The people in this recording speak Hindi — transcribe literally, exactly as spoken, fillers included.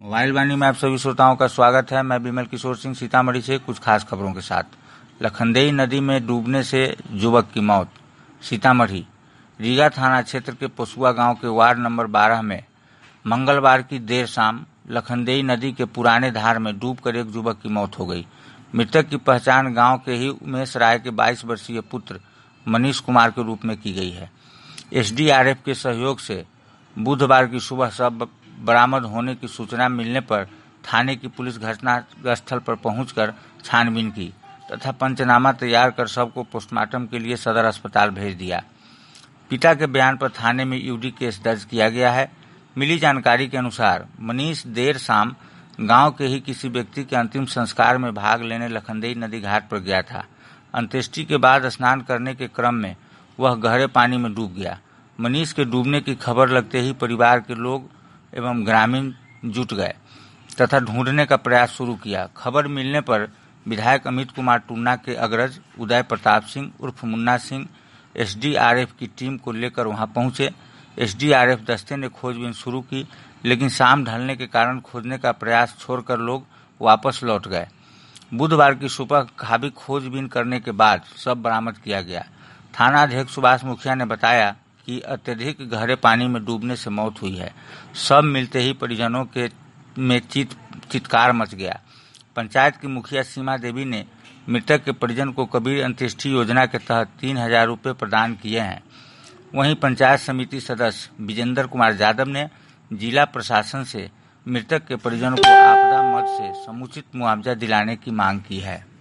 मोबाइल वाणी में आप सभी श्रोताओं का स्वागत है। मैं विमल किशोर सिंह सीतामढ़ी से कुछ खास खबरों के साथ। लखनदेई नदी में डूबने से युवक की मौत। सीतामढ़ी रीगा थाना क्षेत्र के पसुआ गांव के वार्ड नंबर बारह में मंगलवार की देर शाम लखनदेई नदी के पुराने धार में डूबकर एक युवक की मौत हो गई। मृतक की पहचान गांव के ही उमेश राय के बाईस वर्षीय पुत्र मनीष कुमार के रूप में की गई है। एसडीआरएफ के सहयोग से बुधवार की सुबह शव बरामद होने की सूचना मिलने पर थाने की पुलिस घटनास्थल पर पहुंचकर छानबीन की तथा पंचनामा तैयार कर शव को पोस्टमार्टम के लिए सदर अस्पताल भेज दिया। पिता के बयान पर थाने में यूडी केस दर्ज किया गया है। मिली जानकारी के अनुसार मनीष देर शाम गांव के ही किसी व्यक्ति के अंतिम संस्कार में भाग लेने लखनदेई नदी घाट पर गया था। अंत्येष्टि के बाद स्नान करने के क्रम में वह गहरे पानी में डूब गया। मनीष के डूबने की खबर लगते ही परिवार के लोग एवं ग्रामीण जुट गए तथा ढूंढने का प्रयास शुरू किया। खबर मिलने पर विधायक अमित कुमार टुन्ना के अग्रज उदय प्रताप सिंह उर्फ मुन्ना सिंह एसडीआरएफ की टीम को लेकर वहां पहुंचे। एसडीआरएफ दस्ते ने खोजबीन शुरू की, लेकिन शाम ढलने के कारण खोजने का प्रयास छोड़कर लोग वापस लौट गए। बुधवार की सुबह काफी खोजबीन करने के बाद शव बरामद किया गया। थाना अध्यक्ष सुभाष मुखिया ने बताया कि अत्यधिक गहरे पानी में डूबने से मौत हुई है। शव मिलते ही परिजनों के में चित चित्कार मच गया। पंचायत की मुखिया सीमा देवी ने मृतक के परिजन को कबीर अंत्येष्टि योजना के तहत तीन हजार रूपये प्रदान किए हैं। वहीं पंचायत समिति सदस्य विजेंद्र कुमार यादव ने जिला प्रशासन से मृतक के परिजनों को आपदा मद से समुचित मुआवजा दिलाने की मांग की है।